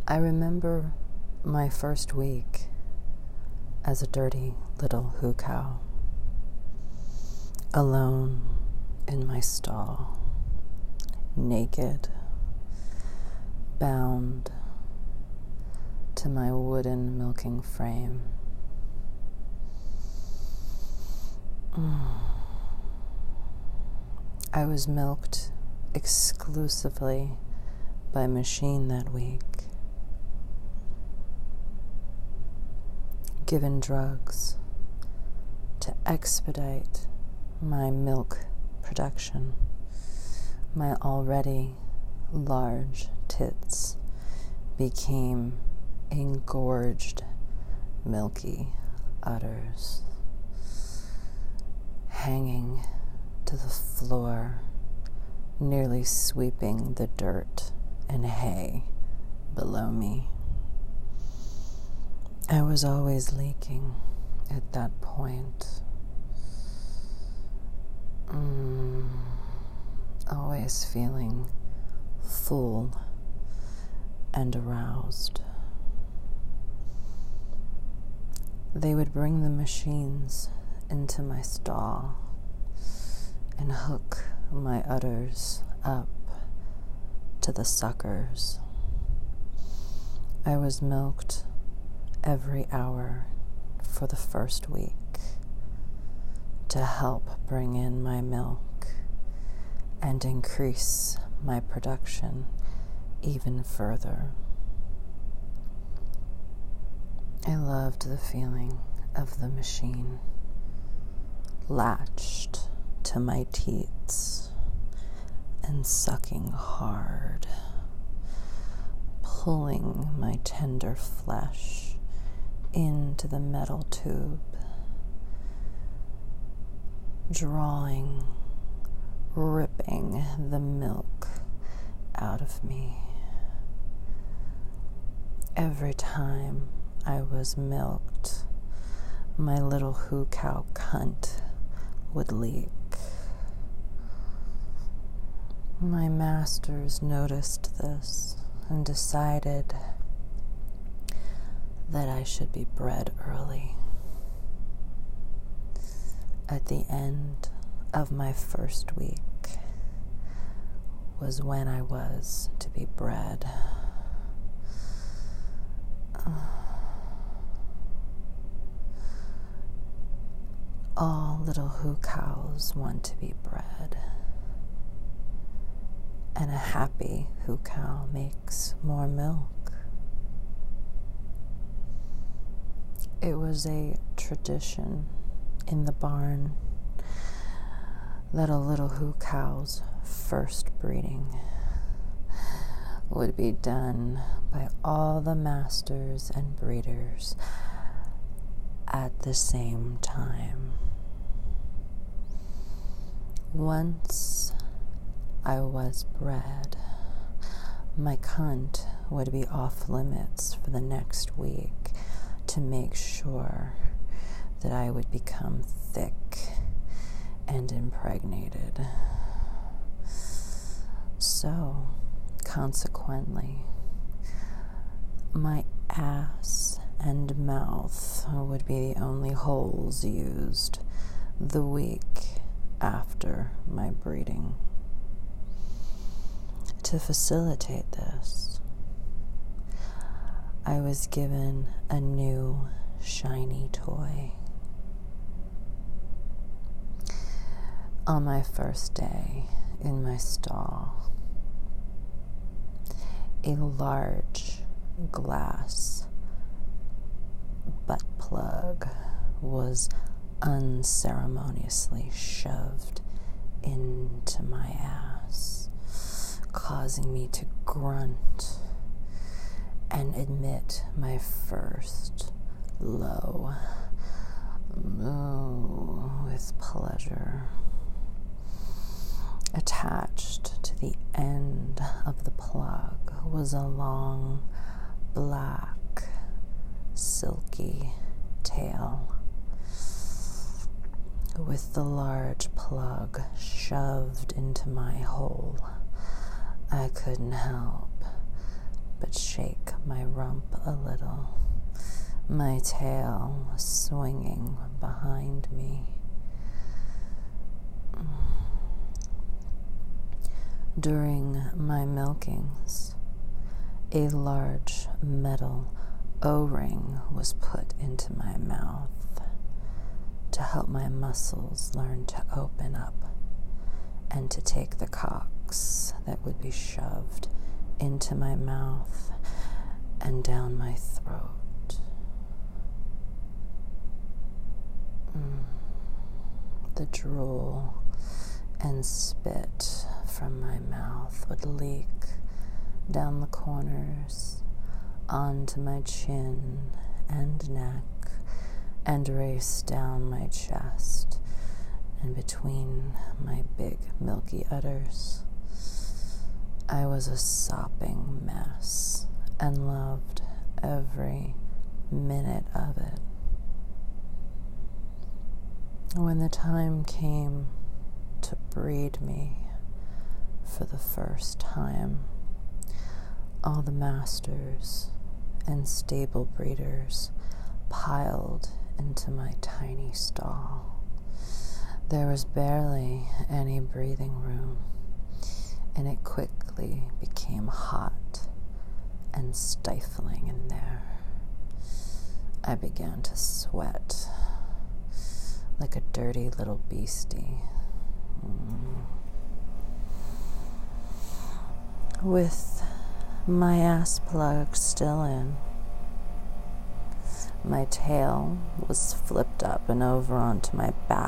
I remember my first week as a dirty little hoo cow, alone in my stall, naked, bound to my wooden milking frame. I was milked exclusively by machine that week, given drugs to expedite my milk production. My already large tits became engorged, milky udders, hanging to the floor, nearly sweeping the dirt and hay below me. I was always leaking at that point. Always feeling full and aroused. They would bring the machines into my stall and hook my udders up to the suckers. I was milked every hour for the first week to help bring in my milk and increase my production even further. I loved the feeling of the machine latched to my teats and sucking hard, pulling my tender flesh into the metal tube, drawing, ripping the milk out of me. Every time I was milked, my little hoo cow cunt would leak. My masters noticed this and decided that I should be bred early. At the end of my first week was when I was to be bred. All little hoo cows want to be bred, and a happy hoo cow makes more milk. It was a tradition in the barn that a little hoo cow's first breeding would be done by all the masters and breeders at the same time. Once I was bred, my cunt would be off limits for the next week to make sure that I would become thick and impregnated. So, consequently, my ass and mouth would be the only holes used the week after my breeding. To facilitate this, I was given a new shiny toy. On my first day in my stall, a large glass butt plug was unceremoniously shoved into my ass, causing me to grunt and admit my first low moo with pleasure. Attached to the end of the plug was a long, black, silky tail, with the large plug shoved into my hole. I couldn't help but shake my rump a little, my tail swinging behind me. During my milkings, a large metal O-ring was put into my mouth to help my muscles learn to open up and to take the cocks that would be shoved into my mouth and down my throat. The drool and spit from my mouth would leak down the corners onto my chin and neck and race down my chest and between my big milky udders. I was a sopping mess and loved every minute of it. When the time came to breed me for the first time, all the masters and stable breeders piled into my tiny stall. There was barely any breathing room, and it quickly became hot and stifling in there. I began to sweat like a dirty little beastie. With my ass plug still in, my tail was flipped up and over onto my back,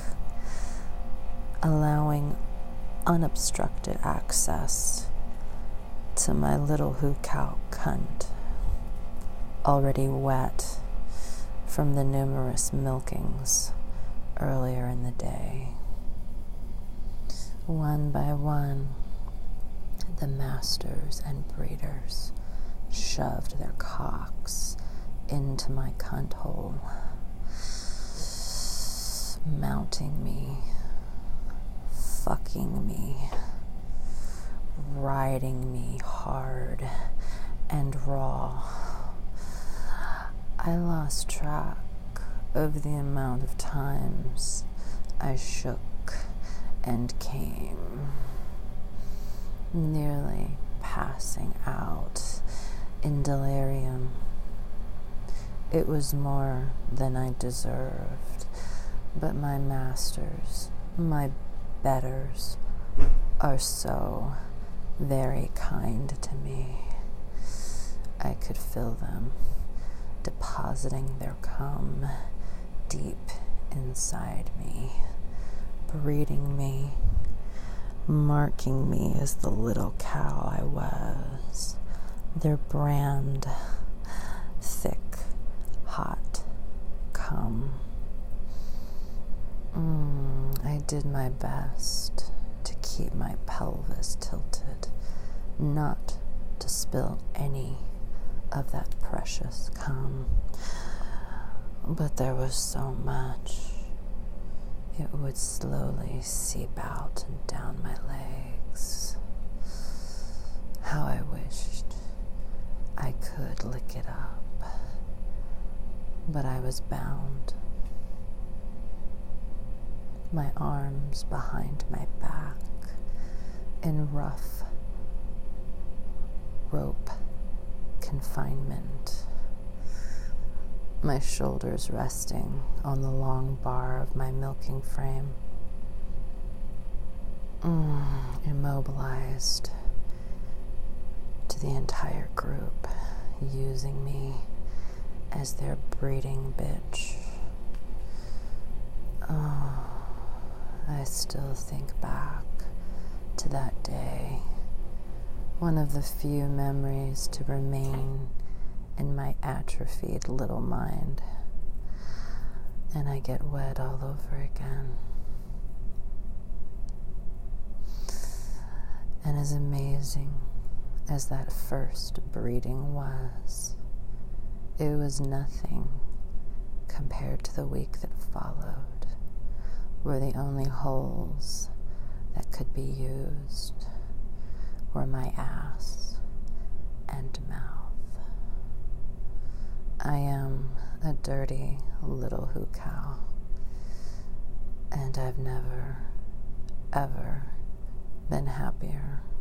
allowing unobstructed access to my little hoo-cow cunt, already wet from the numerous milkings earlier in the day. One by one, the masters and breeders shoved their cocks into my cunt hole, mounting me, fucking me, riding me hard and raw. I lost track of the amount of times I shook and came, nearly passing out in delirium. It was more than I deserved, but my masters, my betters, are so very kind to me. I could feel them depositing their cum deep inside me, breeding me, marking me as the little cow I was, their brand, thick, hot cum. I did my best to keep my pelvis tilted, not to spill any of that precious cum, but there was so much. It would slowly seep out and down my legs. How I wished I could lick it up, but I was bound. My arms behind my back in rough rope confinement, my shoulders resting on the long bar of my milking frame, immobilized to the entire group, using me as their breeding bitch. I still think back to that day, one of the few memories to remain in my atrophied little mind, and I get wet all over again. And as amazing as that first breeding was, it was nothing compared to the week that followed, where the only holes that could be used were my ass and am a dirty little hoo cow, and I've never, ever been happier.